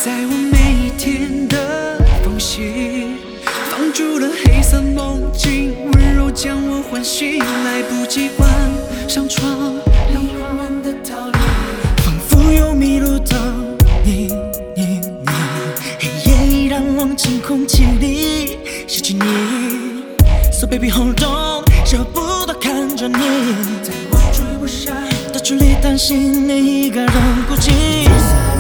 在我每一天的缝隙，放逐了黑色梦境，温柔将我唤醒，来不及关上窗，让混乱的逃离，仿佛有迷路的你，黑夜已让忘情空气里失去你。So baby hold on， 舍不得看着你，在我追不上的距离，担心你一个人孤寂。